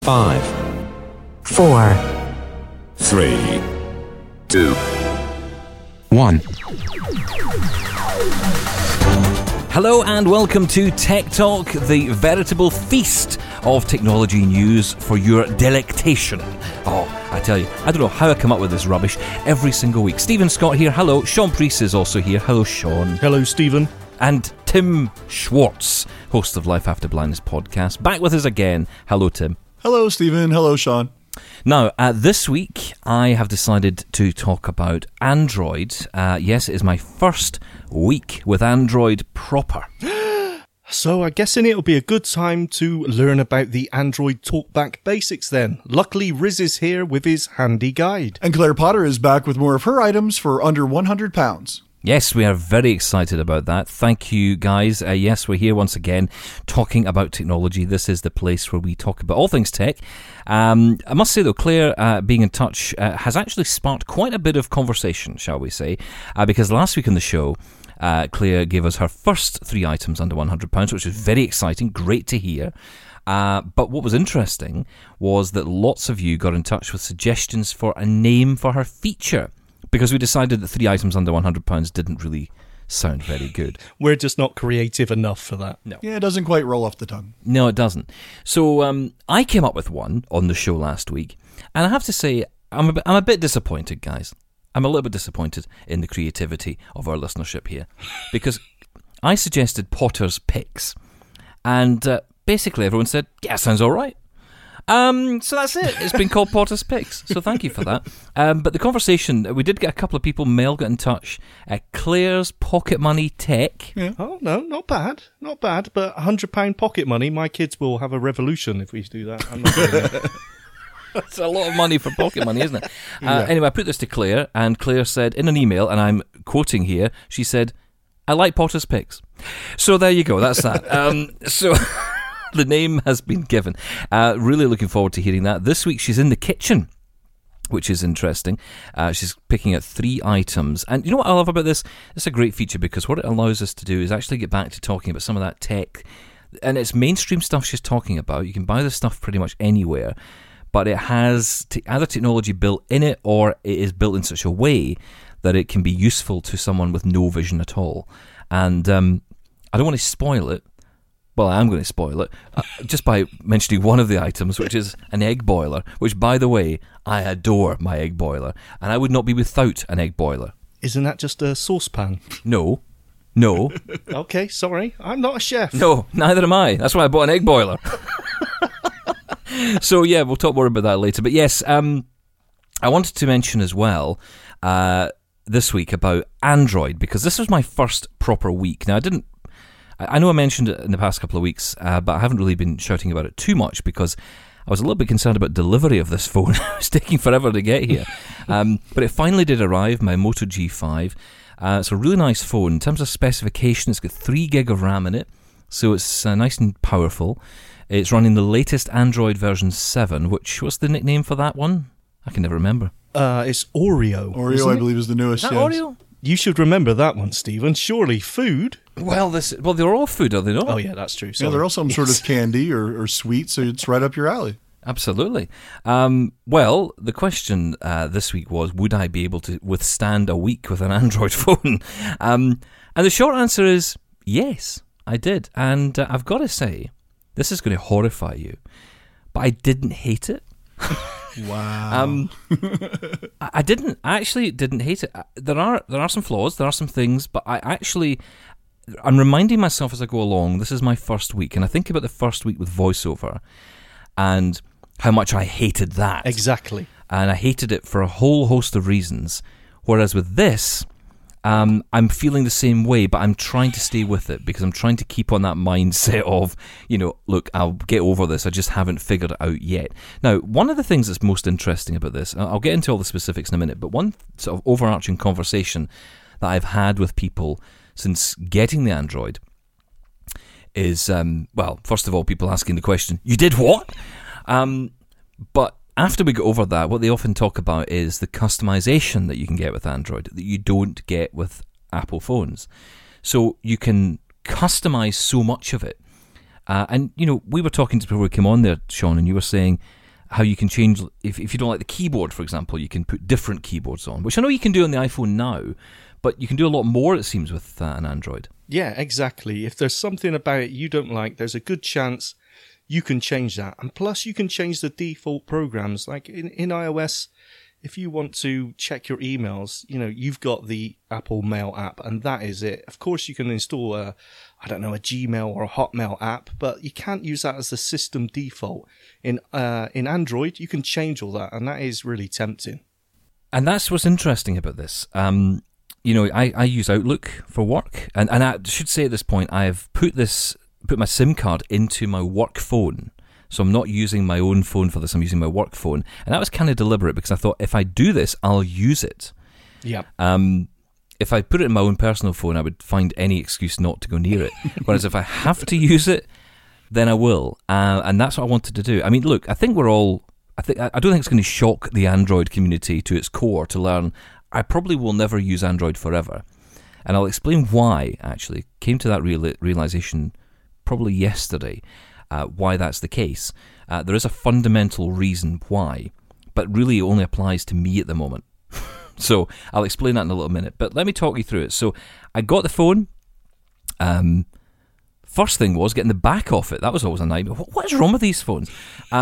5, 4, 3, 2, 1. Hello and welcome to Tech Talk, the veritable feast of technology news for your delectation. Oh, I tell you, I don't know how I come up with this rubbish every single week. Stephen Scott here, hello. Sean Priest is also here, hello Sean. Hello Stephen. And Tim Schwartz, host of Life After Blindness podcast, back with us again. Hello Tim. Hello, Stephen. Hello, Sean. Now, this week, I have decided to talk about Android. Yes, it is my first week with Android proper. So I'm guessing it'll be a good time to learn about the Android TalkBack basics then. Luckily, Riz is here with his handy guide. And Claire Potter is back with more of her items for under £100. Yes, we are very excited about that. Thank you, guys. Yes, we're here once again talking about technology. This is the place where we talk about all things tech. I must say, though, Claire being in touch has actually sparked quite a bit of conversation, shall we say, because last week on the show, Claire gave us her first 3 items under £100, which is very exciting, great to hear. But what was interesting was that lots of you got in touch with suggestions for a name for her feature, because we decided that 3 items under £100 didn't really sound very good. We're just not creative enough for that. No. Yeah, it doesn't quite roll off the tongue. No, it doesn't. So I came up with one on the show last week, and I have to say, I'm a bit disappointed, guys. I'm a little bit disappointed in the creativity of our listenership here, because I suggested Potter's Picks, and basically everyone said, yeah, sounds all right. So that's it. It's been called Potter's Picks. So thank you for that. But the conversation, we did get a couple of people. Mel got in touch. Claire's Pocket Money Tech. Yeah. Oh, no, not bad. Not bad. But £100 pocket money, my kids will have a revolution if we do that. I'm not doing that. That's a lot of money for pocket money, isn't it? Anyway, I put this to Claire, and Claire said in an email, and I'm quoting here, she said, I like Potter's Picks. So there you go. That's that. So... The name has been given. Really looking forward to hearing that. This week she's in the kitchen, which is interesting. She's picking out 3 items. And you know what I love about this? It's a great feature because what it allows us to do is actually get back to talking about some of that tech. And it's mainstream stuff she's talking about. You can buy this stuff pretty much anywhere. But it has either technology built in it or it is built in such a way that it can be useful to someone with no vision at all. And I don't want to spoil it. Well, I am going to spoil it just by mentioning one of the items, which is an egg boiler, which, by the way, I adore my egg boiler, and I would not be without an egg boiler. Isn't that just a saucepan? No. Okay, sorry. I'm not a chef. No, neither am I. That's why I bought an egg boiler. So, yeah, we'll talk more about that later. But yes, I wanted to mention as well this week about Android, because this was my first proper week. Now, I know I mentioned it in the past couple of weeks, but I haven't really been shouting about it too much because I was a little bit concerned about delivery of this phone. It's taking forever to get here. But it finally did arrive, my Moto G5. It's a really nice phone. In terms of specification, it's got 3 gig of RAM in it, so it's nice and powerful. It's running the latest Android version 7, what's the nickname for that one? I can never remember. It's Oreo. Oreo, I believe, is the newest. Is that Oreo? You should remember that one, Stephen. Surely food. Well, they're all food, are they not? Oh, yeah, that's true. Sorry. Yeah, they're all some sort of candy or sweet, so it's right up your alley. Absolutely. Well, the question this week was, would I be able to withstand a week with an Android phone? And the short answer is yes, I did. And I've got to say, this is going to horrify you, but I didn't hate it. Wow. I actually didn't hate it. There are some flaws, there are some things, but I'm reminding myself as I go along, this is my first week, and I think about the first week with VoiceOver and how much I hated that. Exactly. And I hated it for a whole host of reasons. Whereas with this, I'm feeling the same way, but I'm trying to stay with it because I'm trying to keep on that mindset of, look, I'll get over this. I just haven't figured it out yet. Now, one of the things that's most interesting about this, I'll get into all the specifics in a minute, but one sort of overarching conversation that I've had with people since getting the Android is, first of all, people asking the question, you did what? But after we get over that, what they often talk about is the customization that you can get with Android that you don't get with Apple phones. So you can customize so much of it. And, we were talking before we came on there, Sean, and you were saying how you can change, if you don't like the keyboard, for example, you can put different keyboards on, which I know you can do on the iPhone now, but you can do a lot more, it seems, with an Android. Yeah, exactly. If there's something about it you don't like, there's a good chance you can change that. And plus, you can change the default programs. Like in iOS, if you want to check your emails, you've got the Apple Mail app, and that is it. Of course, you can install a Gmail or a Hotmail app, but you can't use that as the system default. In Android, you can change all that, and that is really tempting. And that's what's interesting about this. I use Outlook for work, and I should say at this point, I've put my SIM card into my work phone. So I'm not using my own phone for this, I'm using my work phone. And that was kind of deliberate because I thought if I do this, I'll use it. Yeah. If I put it in my own personal phone, I would find any excuse not to go near it. Whereas if I have to use it, then I will. And that's what I wanted to do. I mean, look, I don't think it's going to shock the Android community to its core to learn I probably will never use Android forever. And I'll explain why, actually. Came to that realization probably yesterday. Why that's the case. There is a fundamental reason why, but really it only applies to me at the moment. So I'll explain that in a little minute, but let me talk you through it. So I got the phone. First thing was getting the back off it. That was always a nightmare. What is wrong with these phones?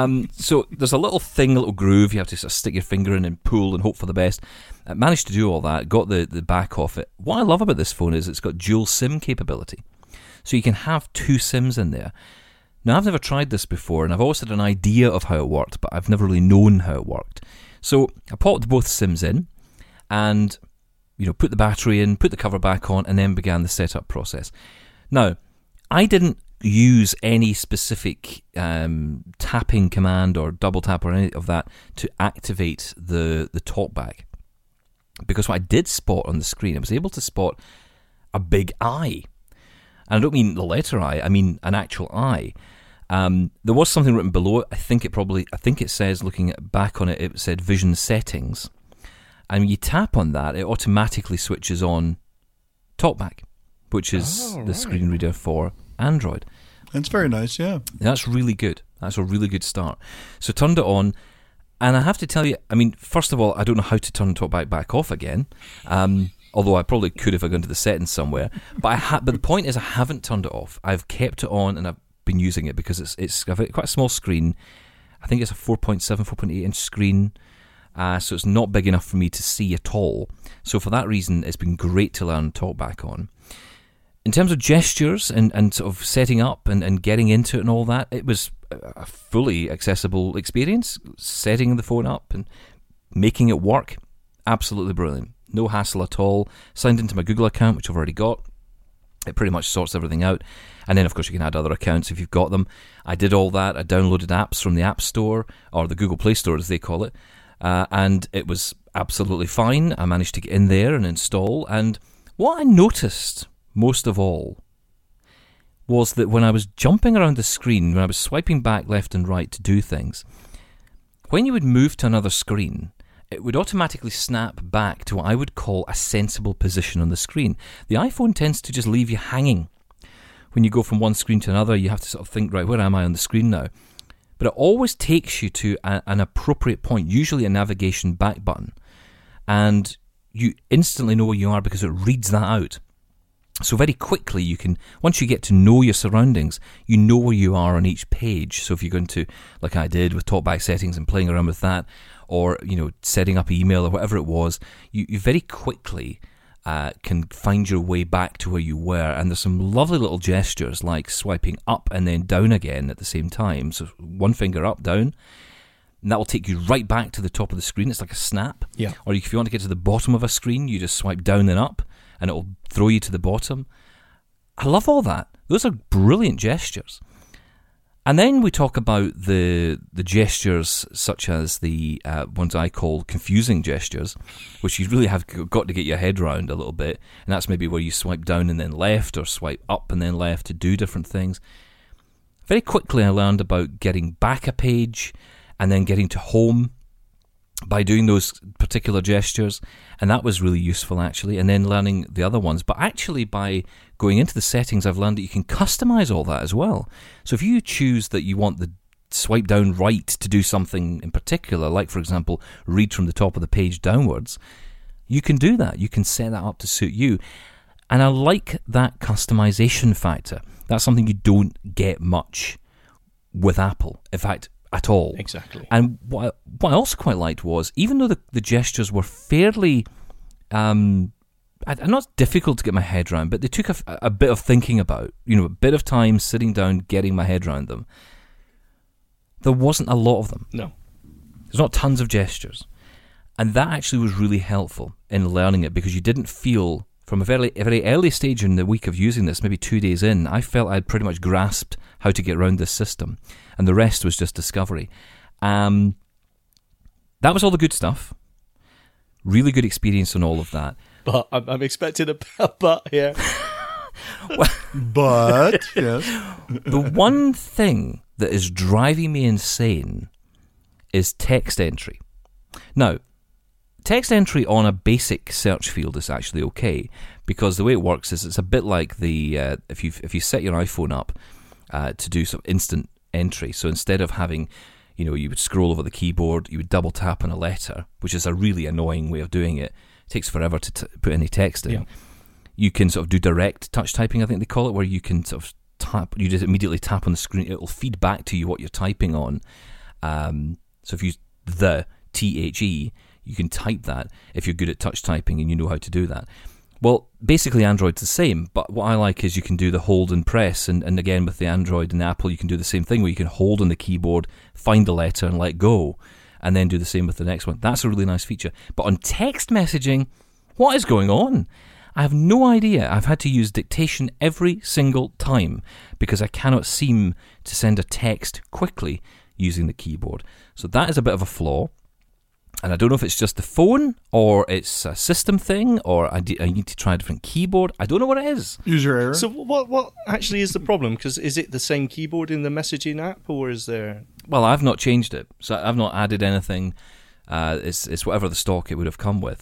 So there's a little groove you have to sort of stick your finger in and pull and hope for the best. I managed to do all that, got the back off it. What I love about this phone is it's got dual SIM capability. So you can have 2 SIMs in there. Now, I've never tried this before, and I've always had an idea of how it worked, but I've never really known how it worked. So I popped both SIMs in and, put the battery in, put the cover back on, and then began the setup process. Now, I didn't use any specific tapping command or double tap or any of that to activate the TalkBack. Because what I did spot on the screen, I was able to spot a big eye. And I don't mean the letter I, I mean an actual I. There was something written below it. I think it says, looking back on it, it said Vision Settings. And when you tap on that, it automatically switches on TalkBack, which is the screen reader for Android. That's very nice, yeah. That's really good. That's a really good start. So turned it on, and I have to tell you, I mean, first of all, I don't know how to turn TalkBack back off again. Although I probably could if I gone to the settings somewhere. But the point is I haven't turned it off. I've kept it on and I've been using it because it's quite a small screen. I think it's a 4.7, 4.8 inch screen. So it's not big enough for me to see at all. So for that reason, it's been great to learn TalkBack on. In terms of gestures and sort of setting up and getting into it and all that, it was a fully accessible experience. Setting the phone up and making it work, absolutely brilliant. No hassle at all. Signed into my Google account, which I've already got. It pretty much sorts everything out. And then, of course, you can add other accounts if you've got them. I did all that. I downloaded apps from the App Store, or the Google Play Store, as they call it. And it was absolutely fine. I managed to get in there and install. And what I noticed, most of all, was that when I was jumping around the screen, when I was swiping back left and right to do things, when you would move to another screen, it would automatically snap back to what I would call a sensible position on the screen. The iPhone tends to just leave you hanging. When you go from one screen to another, you have to sort of think, right, where am I on the screen now? But it always takes you to an appropriate point, usually a navigation back button. And you instantly know where you are because it reads that out. So very quickly you can, once you get to know your surroundings, you know where you are on each page. So if you're going to, like I did with TalkBack settings and playing around with that, or setting up email or whatever it was, you very quickly can find your way back to where you were. And there's some lovely little gestures like swiping up and then down again at the same time. So one finger up, down, and that will take you right back to the top of the screen. It's like a snap. Yeah. Or if you want to get to the bottom of a screen, you just swipe down and up, and it will throw you to the bottom. I love all that. Those are brilliant gestures. And then we talk about the gestures such as the ones I call confusing gestures, which you really have got to get your head around a little bit. And that's maybe where you swipe down and then left, or swipe up and then left to do different things. Very quickly I learned about getting back a page and then getting to home. by doing those particular gestures, and that was really useful actually, and then learning the other ones. But actually by going into the settings, I've learned that you can customize all that as well. So if you choose that you want the swipe down right to do something in particular, like for example read from the top of the page downwards, you can do that. You can set that up to suit you. And I like that customization factor. That's something you don't get much with Apple. In fact, at all. Exactly. And what I also quite liked was, even though the gestures were fairly, not difficult to get my head around, but they took a bit of thinking about, a bit of time sitting down, getting my head around them. There wasn't a lot of them. No. There's not tons of gestures. And that actually was really helpful in learning it, because you didn't feel, from a very early stage in the week of using this, maybe 2 days in, I felt I'd pretty much grasped how to get around this system. And the rest was just discovery. That was all the good stuff. Really good experience on all of that. But I'm expecting a but here. But, yes. The one thing that is driving me insane is text entry. Now, text entry on a basic search field is actually okay, because the way it works is it's a bit like the if you set your iPhone up to do some instant entry. So instead of having, you would scroll over the keyboard, you would double tap on a letter, which is a really annoying way of doing it. It takes forever to put any text in. Yeah. You can sort of do direct touch typing, I think they call it, where you can sort of tap, you just immediately tap on the screen, it will feed back to you what you're typing on. So if you use the THE, you can type that if you're good at touch typing and you know how to do that. Well, basically Android's the same, but what I like is you can do the hold and press, and again with the Android and Apple you can do the same thing, where you can hold on the keyboard, find the letter and let go, and then do the same with the next one. That's a really nice feature. But on text messaging, what is going on? I have no idea. I've had to use dictation every single time because I cannot seem to send a text quickly using the keyboard. So that is a bit of a flaw. And I don't know if it's just the phone, or it's a system thing, or I need to try a different keyboard. I don't know what it is. User error. So what actually is the problem? Because is it the same keyboard in the messaging app, or is there... Well, I've not changed it. So I've not added anything. It's whatever the stock it would have come with.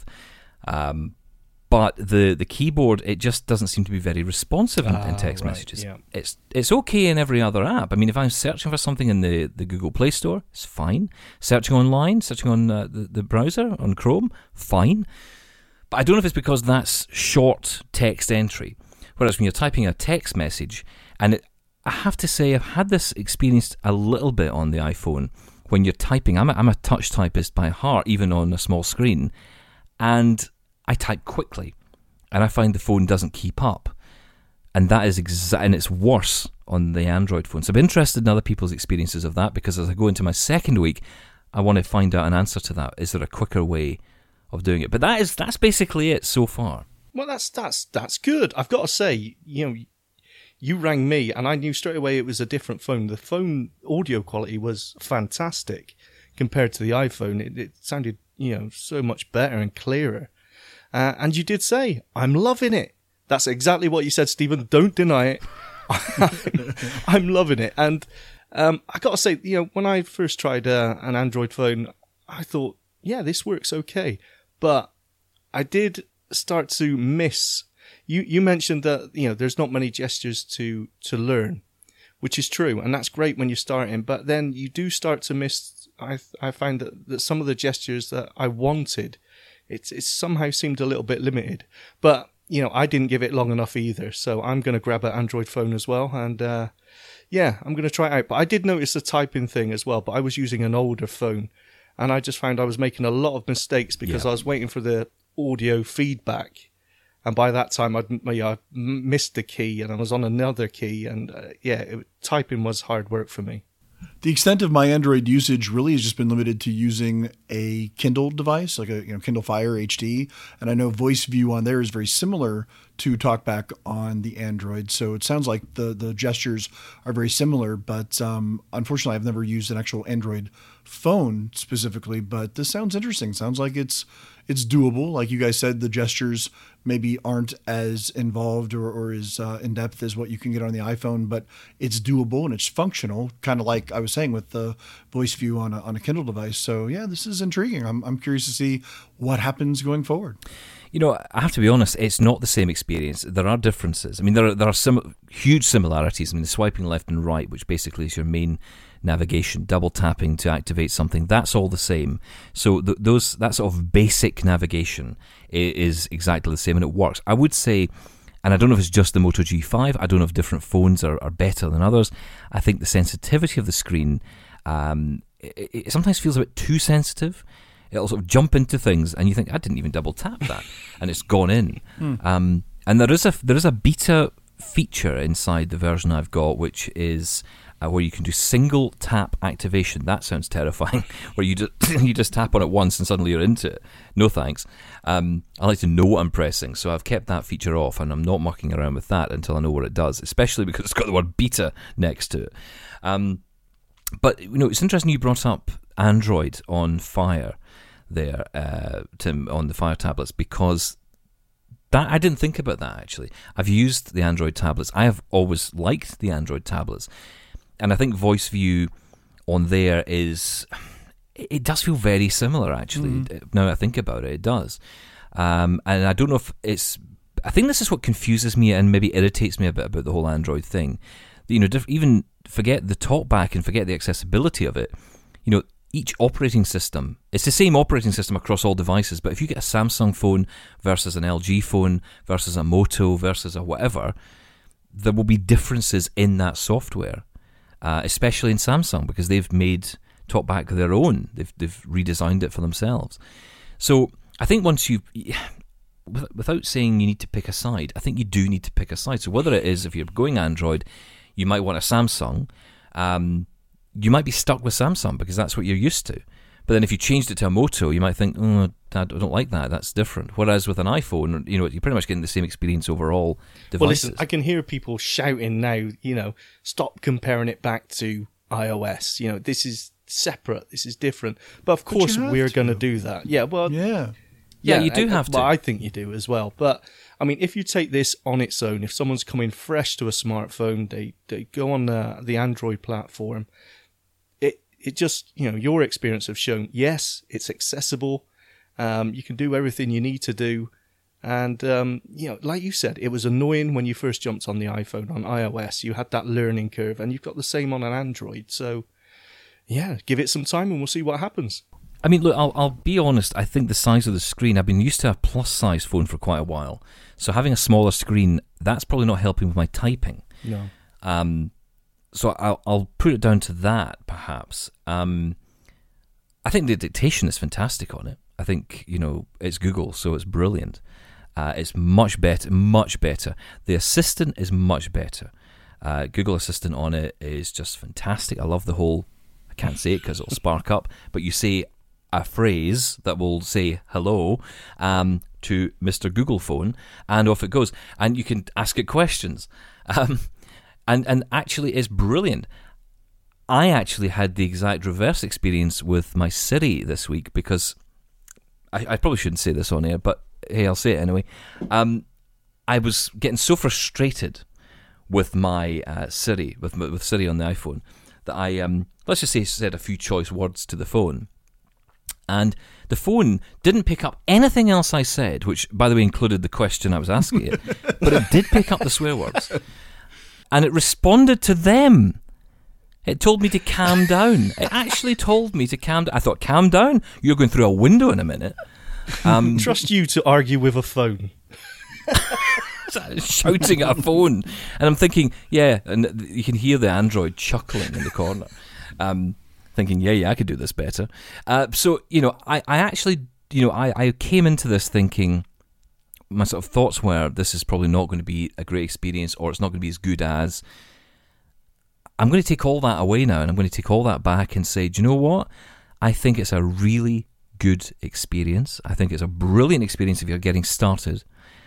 But the keyboard, it just doesn't seem to be very responsive in text messages. Yeah. It's okay in every other app. I mean, if I'm searching for something in the Google Play Store, it's fine. Searching online, searching on the browser, on Chrome, fine. But I don't know if it's because that's short text entry. Whereas when you're typing a text message, and I have to say, I've had this experience a little bit on the iPhone. When you're typing, I'm a touch typist by heart, even on a small screen, and I type quickly, and I find the phone doesn't keep up, and that is and it's worse on the Android phone. So I'm interested in other people's experiences of that, because as I go into my second week, I want to find out an answer to that. Is there a quicker way of doing it? But that's basically it so far. Well, that's good. I've got to say, you rang me, and I knew straight away it was a different phone. The phone audio quality was fantastic compared to the iPhone. It sounded, so much better and clearer. And you did say, I'm loving it. That's exactly what you said, Stephen. Don't deny it. I'm loving it. And I got to say, when I first tried an Android phone, I thought, yeah, this works okay. But I did start to miss. You mentioned that, there's not many gestures to learn, which is true. And that's great when you're starting. But then you do start to miss. I find that some of the gestures that I wanted, it somehow seemed a little bit limited. But, I didn't give it long enough either. So I'm going to grab an Android phone as well. And, I'm going to try it out. But I did notice the typing thing as well. But I was using an older phone. And I just found I was making a lot of mistakes because I was waiting for the audio feedback. And by that time, I missed the key and I was on another key. And, typing was hard work for me. The extent of my Android usage really has just been limited to using a Kindle device, like a Kindle Fire HD. And I know Voice View on there is very similar to TalkBack on the Android. So it sounds like the gestures are very similar. But unfortunately, I've never used an actual Android phone specifically. But this sounds interesting. Sounds like it's doable. Like you guys said, the gestures maybe aren't as involved or as in-depth as what you can get on the iPhone, but it's doable and it's functional, kind of like I was was saying with the voice view on a Kindle device. So yeah, this is intriguing. I'm curious to see what happens going forward. You know, I have to be honest, it's not the same experience. There are differences. I mean, there are some huge similarities. I mean, the swiping left and right, which basically is your main navigation, double tapping to activate something, that's all the same. So that sort of basic navigation is exactly the same, and it works. I would say, and I don't know if it's just the Moto G5, I don't know if different phones are better than others. I think the sensitivity of the screen, it sometimes feels a bit too sensitive. It'll sort of jump into things, and you think, I didn't even double tap that, and it's gone in. And there is a beta feature inside the version I've got, which is where you can do single tap activation. That sounds terrifying. Where you just tap on it once and suddenly you're into it. No thanks. I like to know what I'm pressing, so I've kept that feature off, and I'm not mucking around with that until I know what it does. Especially because it's got the word beta next to it. But you know, it's interesting you brought up Android on Fire there, Tim, on the Fire tablets, because that I didn't think about that actually. I've used the Android tablets. I have always liked the Android tablets, and I think Voice View on there it does feel very similar actually. Now I think about it, it does. And I don't know if I think this is what confuses me and maybe irritates me a bit about the whole Android thing. You know, even forget the talkback and forget the accessibility of it. You know, each operating system, it's the same operating system across all devices, but if you get a Samsung phone versus an LG phone versus a Moto versus a whatever, there will be differences in that software, especially in Samsung, because they've made TalkBack their own. They've redesigned it for themselves. So I think once without saying you need to pick a side, I think you do need to pick a side. So whether it is, if you're going Android, you might want a Samsung, you might be stuck with Samsung because that's what you're used to. But then if you changed it to a Moto, you might think, oh, I don't like that. That's different. Whereas with an iPhone, you know, you're pretty much getting the same experience over all devices. Well, listen, I can hear people shouting now, you know, stop comparing it back to iOS. You know, this is separate. This is different. But of course, we're going to do that. Yeah, well, yeah, you do have to. Well, I think you do as well. But I mean, if you take this on its own, if someone's coming fresh to a smartphone, they go on the Android platform. It just, you know, your experience have shown, yes, it's accessible. You can do everything you need to do. And, you know, like you said, it was annoying when you first jumped on the iPhone, on iOS. You had that learning curve, and you've got the same on an Android. So, yeah, give it some time and we'll see what happens. I mean, look, I'll be honest. I think the size of the screen, I've been used to a plus-size phone for quite a while. So having a smaller screen, that's probably not helping with my typing. No. So I'll put it down to that, perhaps. I think the dictation is fantastic on it. I think, you know, it's Google, so it's brilliant. It's much better. The Assistant is much better. Google Assistant on it is just fantastic. I love the whole, I can't say it because it'll spark up, but you say a phrase that will say hello to Mr. Google phone, and off it goes. And you can ask it questions. And actually, it's brilliant. I actually had the exact reverse experience with my Siri this week because I probably shouldn't say this on air, but hey, I'll say it anyway. I was getting so frustrated with my Siri, with Siri on the iPhone, that I, let's just say, said a few choice words to the phone. And the phone didn't pick up anything else I said, which, by the way, included the question I was asking it, but it did pick up the swear words. And it responded to them. It told me to calm down. It actually told me to calm down. I thought, calm down? You're going through a window in a minute. Trust you to argue with a phone. Shouting at a phone. And I'm thinking, yeah, and you can hear the Android chuckling in the corner. Thinking, yeah, I could do this better. So, you know, I actually, you know, I came into this thinking, my sort of thoughts were, this is probably not going to be a great experience, or it's not going to be as good as. I'm going to take all that away now, and I'm going to take all that back and say, do you know what? I think it's a really good experience. I think it's a brilliant experience if you're getting started.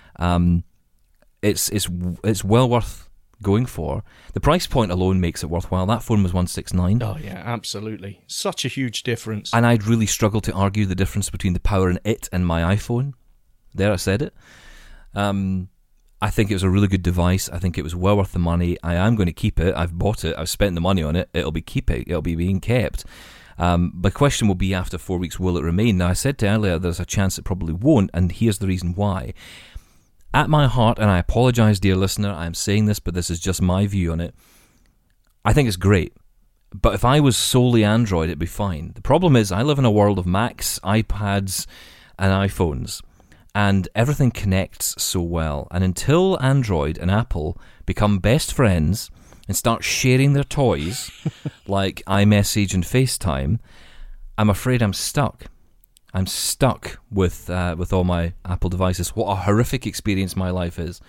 It's well worth going for. The price point alone makes it worthwhile. That phone was $169. Oh yeah, absolutely. Such a huge difference. And I'd really struggle to argue the difference between the power in it and my iPhone. There, I said it. I think it was a really good device. I think it was well worth the money. I am going to keep it. I've bought it. I've spent the money on it. It'll be being kept. The question will be after 4 weeks, will it remain? Now, I said to earlier there's a chance it probably won't, and here's the reason why. At my heart, and I apologise, dear listener, I'm saying this, but this is just my view on it, I think it's great. But if I was solely Android, it'd be fine. The problem is I live in a world of Macs, iPads, and iPhones, and everything connects so well. And until Android and Apple become best friends and start sharing their toys like iMessage and FaceTime, I'm afraid I'm stuck. I'm stuck with all my Apple devices. What a horrific experience my life is.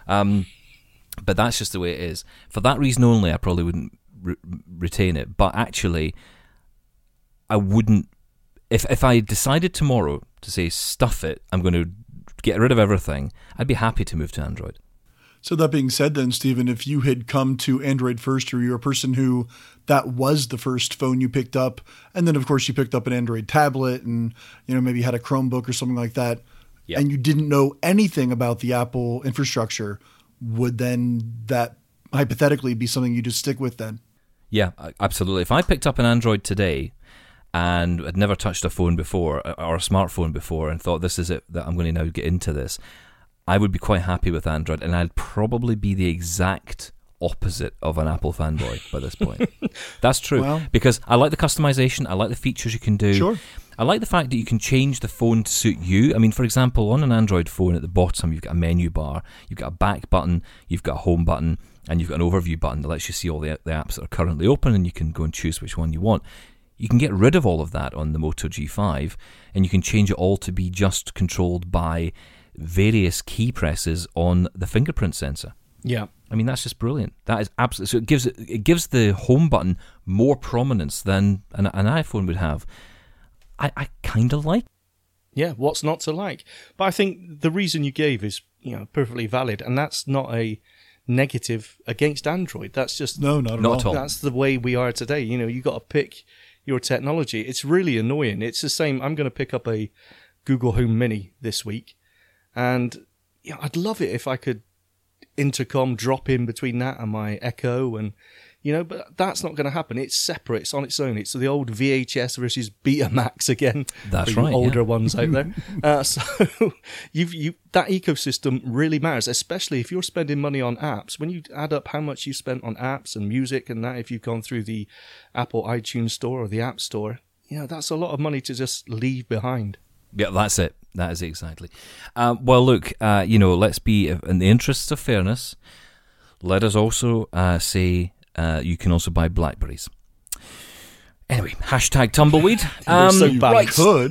But that's just the way it is. For that reason only, I probably wouldn't retain it. But actually, I wouldn't. If I decided tomorrow to say, stuff it, I'm going to get rid of everything, I'd be happy to move to Android. So that being said then, Stephen, if you had come to Android first, or you're a person who that was the first phone you picked up, and then of course you picked up an Android tablet and, maybe had a Chromebook or something like that, yep, and you didn't know anything about the Apple infrastructure, would then that hypothetically be something you just stick with then? Yeah, absolutely. If I picked up an Android today and had never touched a phone before, or a smartphone before, and thought this is it, that I'm going to now get into this, I would be quite happy with Android, and I'd probably be the exact opposite of an Apple fanboy by this point. That's true, because I like the customization, I like the features you can do. Sure. I like the fact that you can change the phone to suit you. I mean, for example, on an Android phone at the bottom, you've got a menu bar, you've got a back button, you've got a home button, and you've got an overview button that lets you see all the apps that are currently open, and you can go and choose which one you want. You can get rid of all of that on the Moto G5, and you can change it all to be just controlled by various key presses on the fingerprint sensor. Yeah. I mean, that's just brilliant. That is absolutely... So it gives the home button more prominence than an iPhone would have. I kind of like. Yeah, what's not to like? But I think the reason you gave is, perfectly valid, and that's not a negative against Android. That's just not at all. That's the way we are today. You got to pick your technology. It's really annoying. It's the same. I'm going to pick up a Google Home Mini this week, and I'd love it if I could intercom drop in between that and my Echo, and but that's not going to happen. It's separate. It's on its own. It's the old VHS versus Betamax again. That's for right. Older ones out there. So that ecosystem really matters, especially if you're spending money on apps. When you add up how much you spent on apps and music and that, if you've gone through the Apple iTunes Store or the App Store, that's a lot of money to just leave behind. Yeah, that's it. That is exactly. Well, look, let's be, in the interests of fairness, let us also say you can also buy Blackberries. Anyway, hashtag tumbleweed. So bad. Right. Could.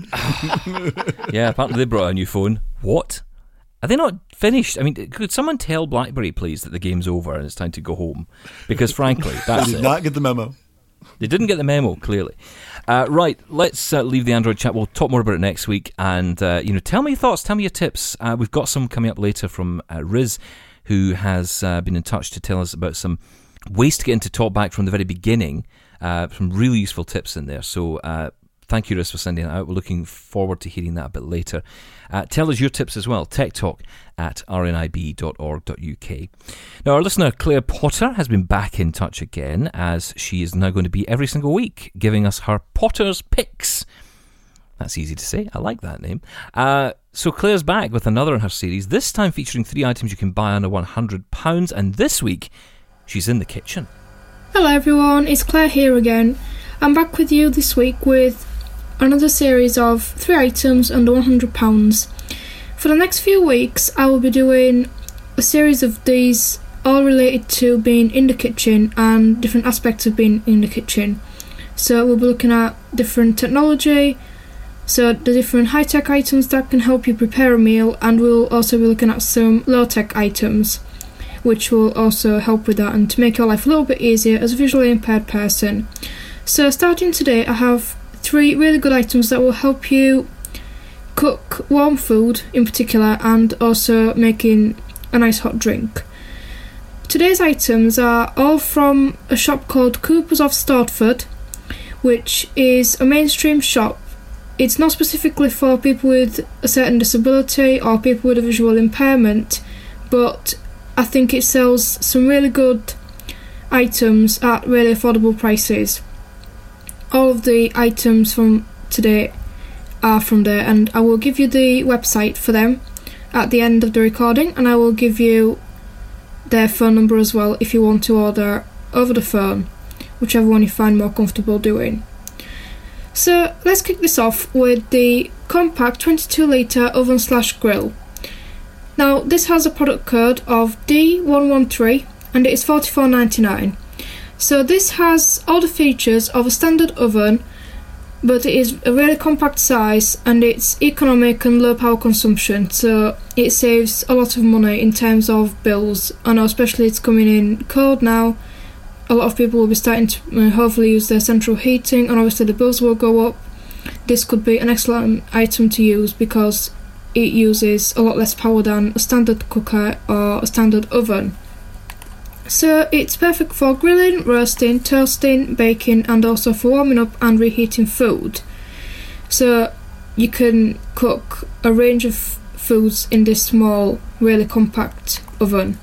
Yeah, apparently they brought out a new phone. What? Are they not finished? I mean, could someone tell BlackBerry, please, that the game's over and it's time to go home? Because frankly, that's I did not get the memo. They didn't get the memo, clearly. Right, let's leave the Android chat. We'll talk more about it next week. And, tell me your thoughts, tell me your tips. We've got some coming up later from Riz, who has been in touch to tell us about some ways to get into TalkBack from the very beginning. Some really useful tips in there. So thank you, Riz, for sending that out. We're looking forward to hearing that a bit later. Tell us your tips as well. techtalk@rnib.org.uk. Now, our listener, Claire Potter, has been back in touch again, as she is now going to be every single week giving us her Potter's Picks. That's easy to say. I like that name. So Claire's back with another in her series, this time featuring 3 items you can buy under £100. And this week, she's in the kitchen. Hello everyone, it's Claire here again. I'm back with you this week with another series of 3 items under £100. For the next few weeks, I will be doing a series of these, all related to being in the kitchen and different aspects of being in the kitchen. So we'll be looking at different technology, so the different high-tech items that can help you prepare a meal, and we'll also be looking at some low-tech items, which will also help with that and to make your life a little bit easier as a visually impaired person. So starting today, I have 3 really good items that will help you cook warm food in particular, and also making a nice hot drink. Today's items are all from a shop called Coopers of Stortford, which is a mainstream shop. It's not specifically for people with a certain disability or people with a visual impairment, but I think it sells some really good items at really affordable prices. All of the items from today are from there, and I will give you the website for them at the end of the recording, and I will give you their phone number as well if you want to order over the phone, whichever one you find more comfortable doing. So let's kick this off with the compact 22 litre oven/grill. Now this has a product code of D113 and it is $44.99. So this has all the features of a standard oven, but it is a really compact size and it's economic and low power consumption, so it saves a lot of money in terms of bills. I know especially it's coming in cold now, a lot of people will be starting to hopefully use their central heating, and obviously the bills will go up. This could be an excellent item to use because it uses a lot less power than a standard cooker or a standard oven. So it's perfect for grilling, roasting, toasting, baking, and also for warming up and reheating food. So you can cook a range of foods in this small, really compact oven.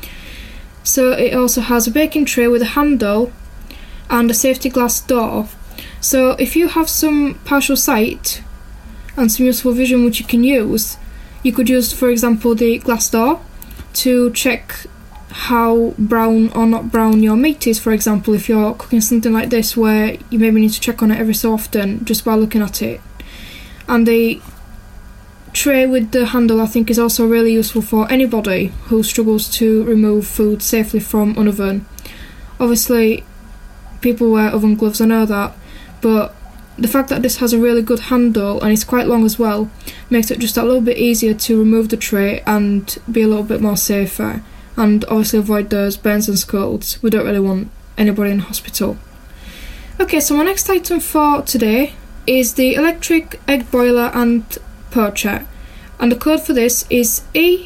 So it also has a baking tray with a handle and a safety glass door. So if you have some partial sight and some useful vision which you can use, you could use, for example, the glass door to check how brown or not brown your meat is. For example, if you're cooking something like this where you maybe need to check on it every so often just by looking at it. And the tray with the handle I think is also really useful for anybody who struggles to remove food safely from an oven. Obviously people wear oven gloves, I know that, but the fact that this has a really good handle and it's quite long as well makes it just a little bit easier to remove the tray and be a little bit more safer, and obviously avoid those burns and scalds. We don't really want anybody in hospital. Okay, so my next item for today is the electric egg boiler and poacher, and the code for this is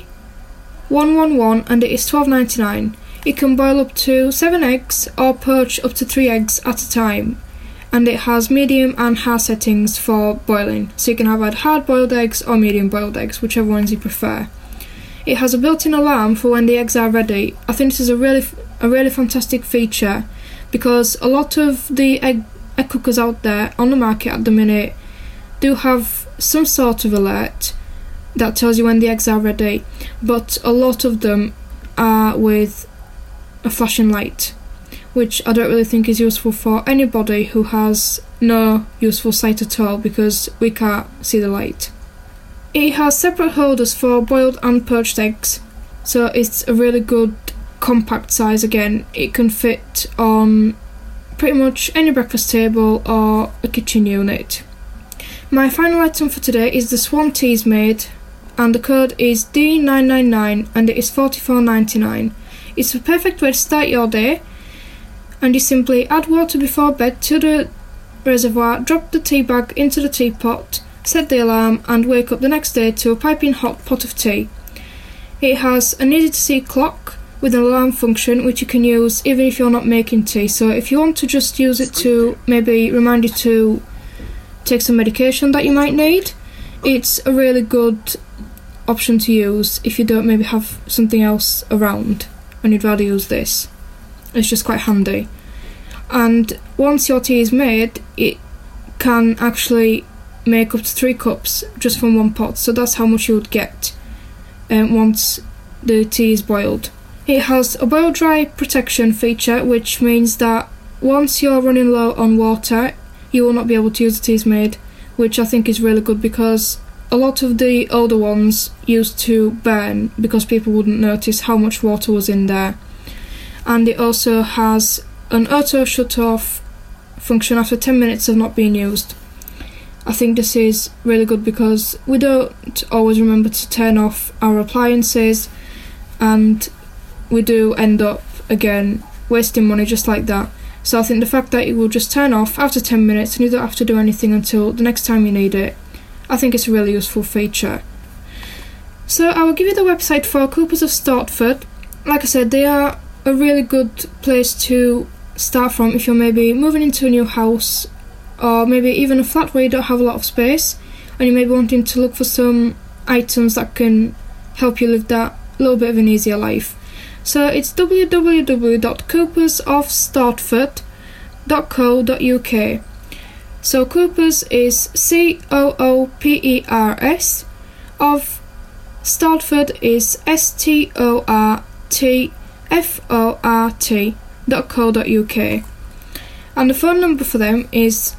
E111 and it is $12.99. It can boil up to 7 eggs or poach up to 3 eggs at a time, and it has medium and hard settings for boiling, so you can have either hard boiled eggs or medium boiled eggs, whichever ones you prefer. It has a built-in alarm for when the eggs are ready. I think this is a really fantastic feature because a lot of the egg cookers out there on the market at the minute do have some sort of alert that tells you when the eggs are ready, but a lot of them are with a flashing light, which I don't really think is useful for anybody who has no useful sight at all because we can't see the light. It has separate holders for boiled and poached eggs, so it's a really good compact size. Again, it can fit on pretty much any breakfast table or a kitchen unit. My final item for today is the Swan Teasmade, and the code is D999 and it is $44.99. It's the perfect way to start your day, and you simply add water before bed to the reservoir, drop the tea bag into the teapot, set the alarm and wake up the next day to a piping hot pot of tea. It has an easy to see clock with an alarm function which you can use even if you're not making tea, so if you want to just use it to maybe remind you to take some medication that you might need, it's a really good option to use if you don't maybe have something else around and you'd rather use this. It's just quite handy. And once your tea is made, it can actually make up to 3 cups just from one pot, so that's how much you would get once the tea is boiled. It has a boil dry protection feature, which means that once you're running low on water you will not be able to use the Teasmade, which I think is really good because a lot of the older ones used to burn because people wouldn't notice how much water was in there. And it also has an auto shut off function after 10 minutes of not being used. I think this is really good because we don't always remember to turn off our appliances and we do end up again wasting money just like that. So I think the fact that it will just turn off after 10 minutes and you don't have to do anything until the next time you need it, I think it's a really useful feature. So I will give you the website for Coopers of Stortford. Like I said, they are a really good place to start from if you're maybe moving into a new house or maybe even a flat where you don't have a lot of space and you may be wanting to look for some items that can help you live that little bit of an easier life. So it's www.coopersofstartford.co.uk. So Coopers is Coopers, of Startford is STORTFORT.co.uk. And the phone number for them is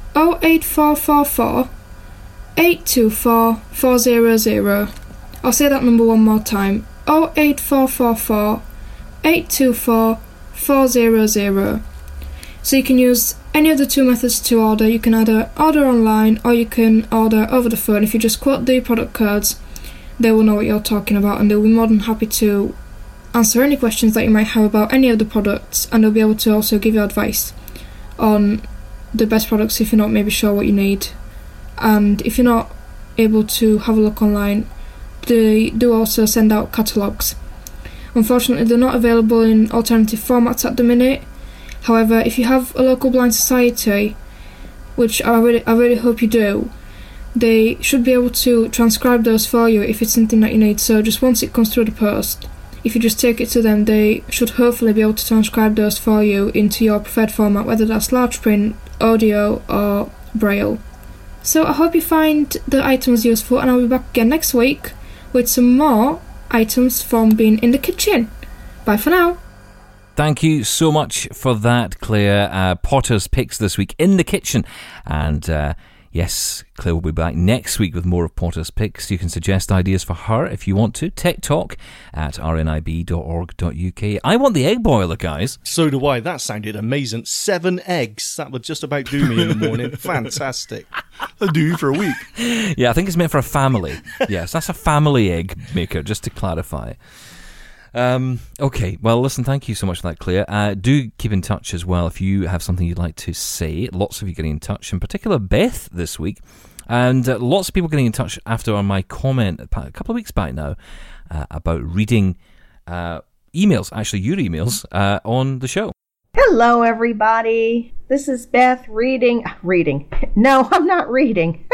08444 824 400. I'll say that number one more time. 08444 824 400. So you can use any of the two methods to order. You can either order online or you can order over the phone. If you just quote the product codes, they will know what you're talking about, and they'll be more than happy to answer any questions that you might have about any of the products, and they'll be able to also give you advice on the best products if you're not maybe sure what you need. And if you're not able to have a look online, they do also send out catalogues. Unfortunately, they're not available in alternative formats at the minute. However, if you have a local blind society, which I really hope you do, they should be able to transcribe those for you if it's something that you need. So just once it comes through the post, if you just take it to them, they should hopefully be able to transcribe those for you into your preferred format, whether that's large print, audio or braille. So I hope you find the items useful, and I'll be back again next week with some more items from being in the kitchen. Bye for now. Thank you so much for that, Claire. Potter's Picks this week in the kitchen. And yes, Claire will be back next week with more of Potter's Picks. You can suggest ideas for her if you want to. techtalk@rnib.org.uk. I want the egg boiler, guys. So do I. That sounded amazing. 7 eggs. That would just about do me in the morning. Fantastic. That'll do you for a week. Yeah, I think it's meant for a family. Yes, that's a family egg maker, just to clarify. Okay, well, listen, thank you so much for that, Claire. Do keep in touch as well if you have something you'd like to say. Lots of you getting in touch, in particular Beth this week, and lots of people getting in touch after my comment a couple of weeks back now about reading emails, actually your emails, on the show. Hello, everybody. This is Beth reading. No, I'm not reading.